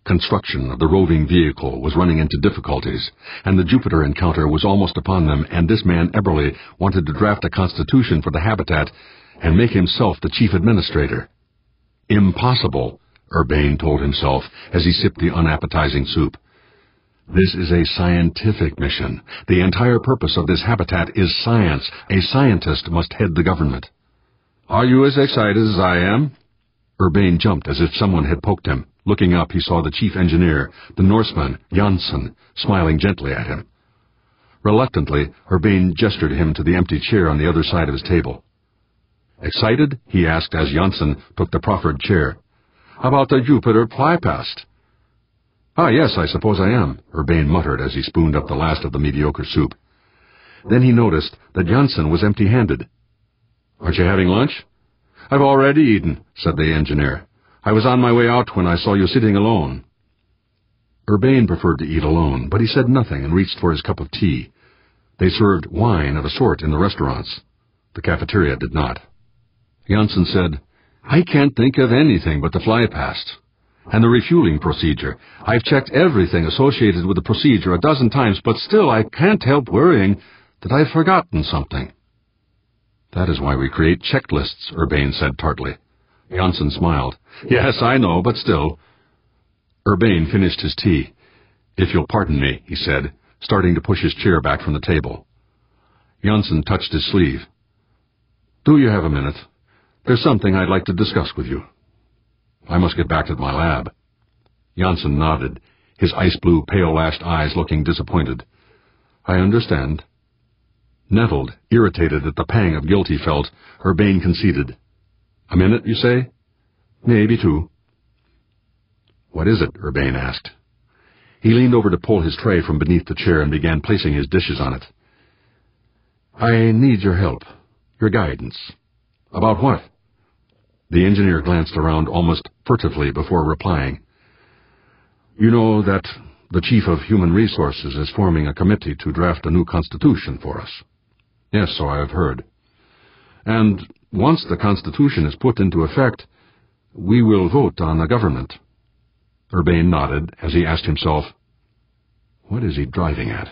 Construction of the roving vehicle was running into difficulties, and the Jupiter encounter was almost upon them, and this man Eberly wanted to draft a constitution for the habitat and make himself the chief administrator. Impossible, Urbane told himself as he sipped the unappetizing soup. This is a scientific mission. The entire purpose of this habitat is science. A scientist must head the government. Are you as excited as I am? Urbane jumped as if someone had poked him. Looking up, he saw the chief engineer, the Norseman, Janssen, smiling gently at him. Reluctantly, Urbane gestured him to the empty chair on the other side of his table. Excited? He asked as Janssen took the proffered chair. About the Jupiter flypast. Ah, yes, I suppose I am, Urbane muttered as he spooned up the last of the mediocre soup. Then he noticed that Janssen was empty-handed. Aren't you having lunch? I've already eaten, said the engineer. I was on my way out when I saw you sitting alone. Urbane preferred to eat alone, but he said nothing and reached for his cup of tea. They served wine of a sort in the restaurants. The cafeteria did not. Janssen said, I can't think of anything but the flypast. And the refueling procedure. I've checked everything associated with the procedure 12 times, but still I can't help worrying that I've forgotten something. That is why we create checklists, Urbane said tartly. Janssen smiled. Yes, I know, but still. Urbane finished his tea. If you'll pardon me, he said, starting to push his chair back from the table. Janssen touched his sleeve. Do you have a minute? There's something I'd like to discuss with you. I must get back to my lab. Janssen nodded, his ice-blue, pale-lashed eyes looking disappointed. I understand. Nettled, irritated at the pang of guilt he felt, Urbane conceded. A minute, you say? Maybe 2. What is it? Urbane asked. He leaned over to pull his tray from beneath the chair and began placing his dishes on it. I need your help, your guidance. About what? The engineer glanced around almost furtively before replying. You know that the Chief of Human Resources is forming a committee to draft a new constitution for us. Yes, so I have heard. And once the Constitution is put into effect, we will vote on a government. Urbane nodded as he asked himself, what is he driving at?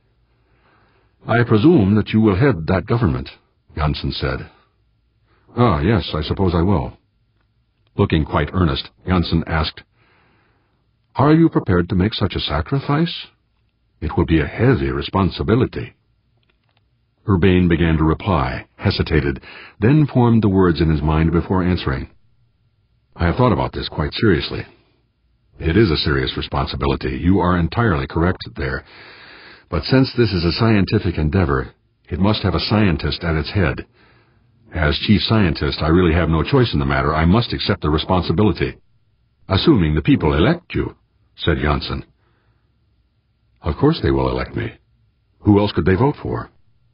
I presume that you will head that government, Janssen said. Ah, yes, I suppose I will. Looking quite earnest, Janssen asked, Are you prepared to make such a sacrifice? It will be a heavy responsibility. Urbane began to reply, hesitated, then formed the words in his mind before answering. I have thought about this quite seriously. It is a serious responsibility. You are entirely correct there. But since this is a scientific endeavor, it must have a scientist at its head. As chief scientist, I really have no choice in the matter. I must accept the responsibility. Assuming the people elect you, said Janssen. Of course they will elect me. Who else could they vote for?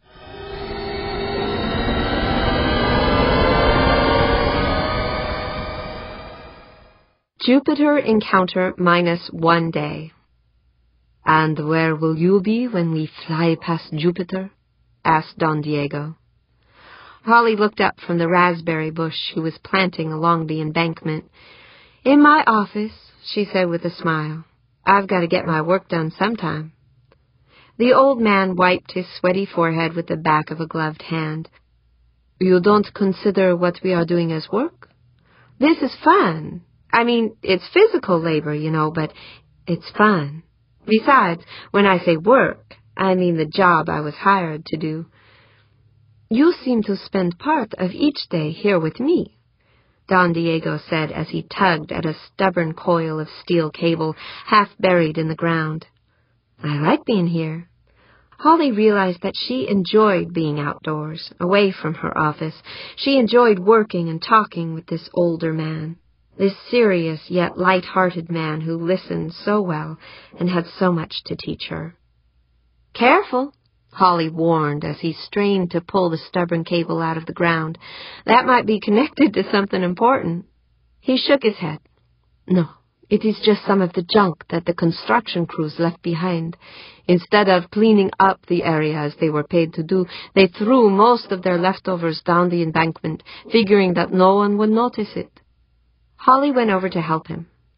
Jupiter encounter -1 day. And where will you be when we fly past Jupiter? Asked Don Diego. Holly looked up from the raspberry bush she was planting along the embankment. In my office, she said with a smile. I've got to get my work done sometime. The old man wiped his sweaty forehead with the back of a gloved hand. You don't consider what we are doing as work? This is fun. I mean, it's physical labor, you know, but it's fun. Besides, when I say work, I mean the job I was hired to do. You seem to spend part of each day here with me, Don Diego said as he tugged at a stubborn coil of steel cable half buried in the ground. I like being here. Holly realized that she enjoyed being outdoors, away from her office. She enjoyed working and talking with this older man, this serious yet light-hearted man who listened so well and had so much to teach her. Careful, Holly warned as he strained to pull the stubborn cable out of the ground. That might be connected to something important. He shook his head. No, it is just some of the junk that the construction crews left behind. Instead of cleaning up the area as they were paid to do, they threw most of their leftovers down the embankment, figuring that no one would notice it. Holly went over to help him.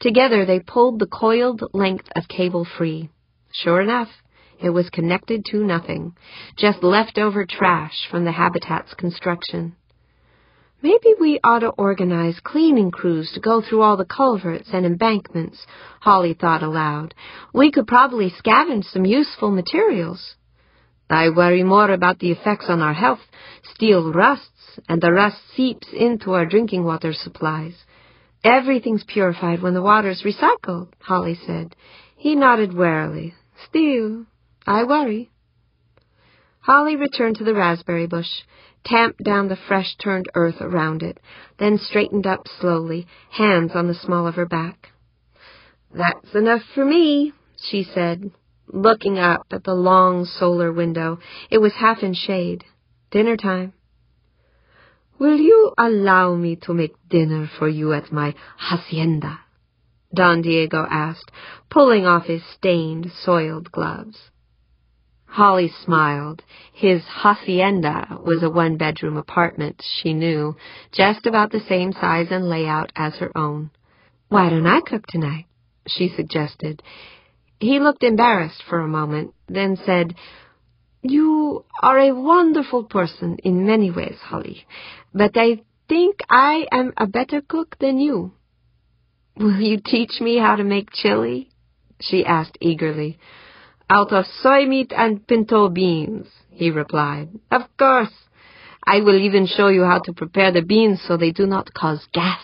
Together they pulled the coiled length of cable free. Sure enough, it was connected to nothing, just leftover trash from the habitat's construction. Maybe we ought to organize cleaning crews to go through all the culverts and embankments, Holly thought aloud. We could probably scavenge some useful materials. I worry more about the effects on our health. Steel rusts, and the rust seeps into our drinking water supplies. Everything's purified when the water's recycled, Holly said. He nodded warily. Still, I worry. Holly returned to the raspberry bush, tamped down the fresh-turned earth around it, then straightened up slowly, hands on the small of her back. That's enough for me, she said, looking up at the long solar window. It was half in shade. Dinner time. Will you allow me to make dinner for you at my hacienda? Don Diego asked, pulling off his stained, soiled gloves. Holly smiled. His hacienda was a one-bedroom apartment, she knew, just about the same size and layout as her own. Why don't I cook tonight? She suggested. He looked embarrassed for a moment, then said, You are a wonderful person in many ways, Holly, but I think I am a better cook than you. Will you teach me how to make chili? She asked eagerly. Out of soy meat and pinto beans, he replied. Of course. I will even show you how to prepare the beans so they do not cause gas.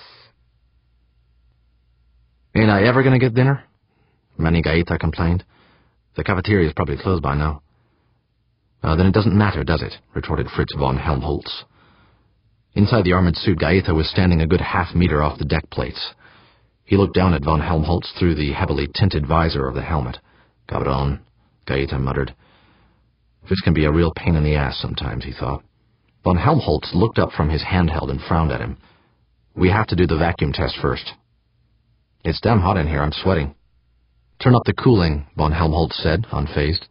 Ain't I ever going to get dinner? Manny Gaeta complained. The cafeteria is probably closed by now. Then it doesn't matter, does it? Retorted Fritz von Helmholtz. Inside the armored suit, Gaeta was standing a good half-meter off the deck plates. He looked down at von Helmholtz through the heavily tinted visor of the helmet. Cabron, Gaeta muttered. This can be a real pain in the ass sometimes, he thought. Von Helmholtz looked up from his handheld and frowned at him. We have to do the vacuum test first. It's damn hot in here, I'm sweating. Turn up the cooling, von Helmholtz said, unfazed.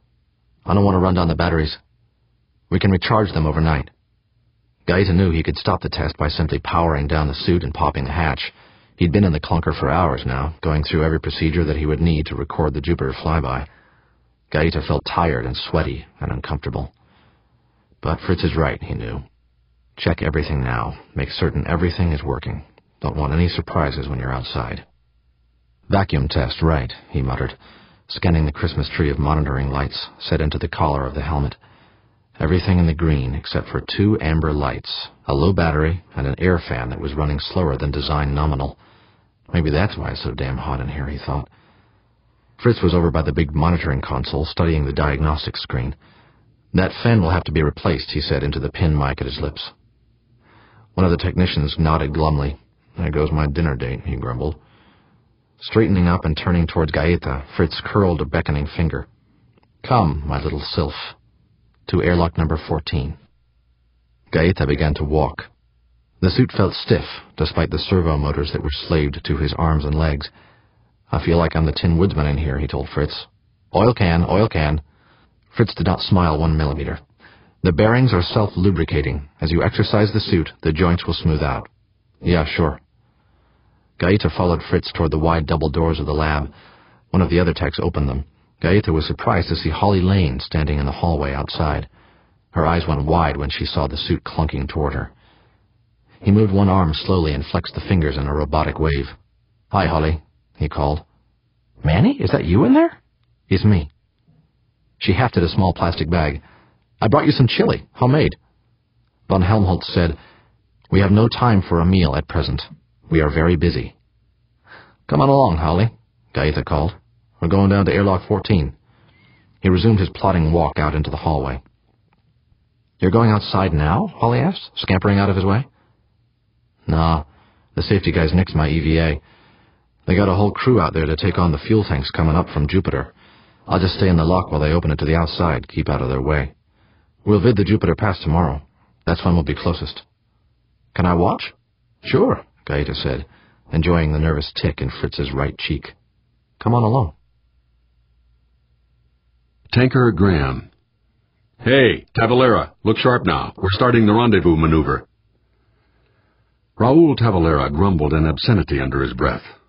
I don't want to run down the batteries. We can recharge them overnight. Gaeta knew he could stop the test by simply powering down the suit and popping the hatch. He'd been in the clunker for hours now, going through every procedure that he would need to record the Jupiter flyby. Gaeta felt tired and sweaty and uncomfortable. But Fritz is right, he knew. Check everything now. Make certain everything is working. Don't want any surprises when you're outside. Vacuum test, right, he muttered, scanning the Christmas tree of monitoring lights set into the collar of the helmet. Everything in the green except for 2 amber lights, a low battery, and an air fan that was running slower than design nominal. Maybe that's why it's so damn hot in here, he thought. Fritz was over by the big monitoring console, studying the diagnostic screen. That fan will have to be replaced, he said into the pin mic at his lips. One of the technicians nodded glumly. There goes my dinner date, he grumbled. Straightening up and turning towards Gaeta, Fritz curled a beckoning finger. Come, my little sylph, to airlock number 14. Gaeta began to walk. The suit felt stiff, despite the servo motors that were slaved to his arms and legs. I feel like I'm the Tin Woodsman in here, he told Fritz. Oil can, oil can. Fritz did not smile 1 millimeter. The bearings are self-lubricating. As you exercise the suit, the joints will smooth out. Yeah, sure. Gaeta followed Fritz toward the wide double doors of the lab. One of the other techs opened them. Gaeta was surprised to see Holly Lane standing in the hallway outside. Her eyes went wide when she saw the suit clunking toward her. He moved one arm slowly and flexed the fingers in a robotic wave. Hi, Holly, he called. Manny, is that you in there? It's me. She hefted a small plastic bag. I brought you some chili, homemade. Von Helmholtz said, We have no time for a meal at present. We are very busy. Come on along, Holly, Gaeta called. We're going down to airlock 14. He resumed his plodding walk out into the hallway. You're going outside now? Holly asked, scampering out of his way. Nah, the safety guys nixed my EVA. They got a whole crew out there to take on the fuel tanks coming up from Jupiter. I'll just stay in the lock while they open it to the outside, keep out of their way. We'll vid the Jupiter Pass tomorrow. That's when we'll be closest. Can I watch? Sure, Gaeta said, enjoying the nervous tick in Fritz's right cheek. Come on along. Tanker Graham. Hey, Tavalera, look sharp now. We're starting the rendezvous maneuver. Raoul Tavalera grumbled an obscenity under his breath.